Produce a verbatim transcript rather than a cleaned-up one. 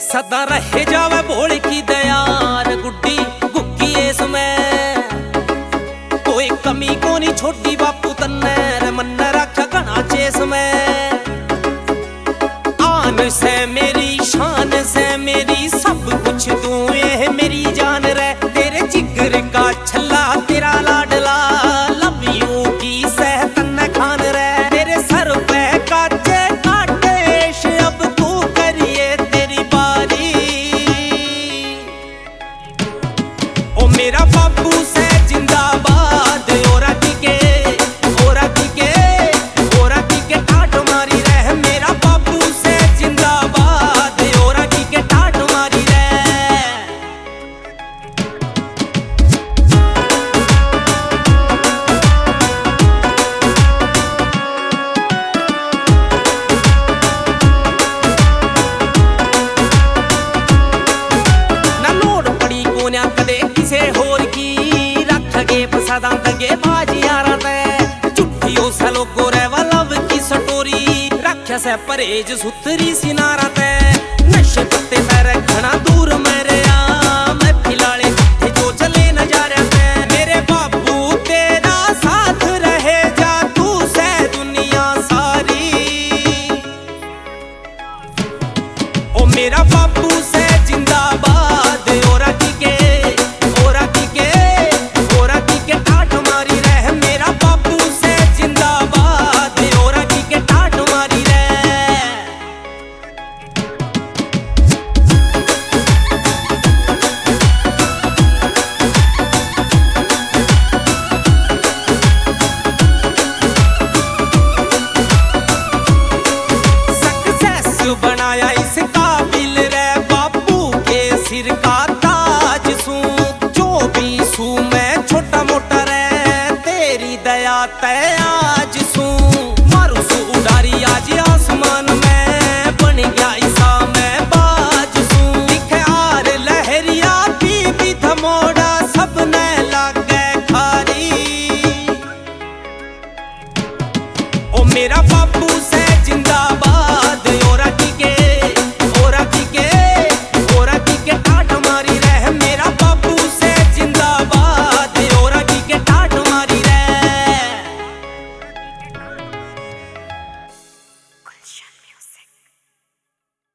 सदा रहे जावे भोल की दयार गुड्डी गुक्की इसमें कोई कमी को नहीं छोड़ी बापू तन्ने मन रखा घना चेस में आन से मेरी शान से मेरी सब कुछ तू ये मेरी जान रे तेरे जिगर का छल्ला तेरा लाडला लव यू की सह तन्ने खान रे तेरे सर पे काचे काटेश अब तू करिए तेरी बारी ओ मेरा बापू से जिंदाबाद ओरा टिके ओरा टिके ओरा टिके टाट मारी रह मेरा बापू से जिंदाबाद ओरा टिके टाट मारी रह ना लोड़ पड़ी कोन्या कदे किसे होर की रख गे फसादा तगे बाजी यारा ते चुट्टियों से लोगो रे लव की सटोरी रख्या से परहेज सुतरी सिनारा ते नशे पत्ते पैर घना दूर मेरे आ मैं फिलाले थे जो चले न जा रहा ते मेरे बाबू तेरा साथ रहे जा तू से दुनिया सारी ओ मेरा बाबू से जिंदाबाद ओरा टिके ओरा टिके ओरा टिके टाट मारी रह मेरा बाबू से जिंदाबाद ओरा टिके टाट मारी रह सक्सेस बनाया इस काबिल रे बापू के सिर का ताज सू जो भी सू मैं छोटा मोटा रे तेरी दया ते आज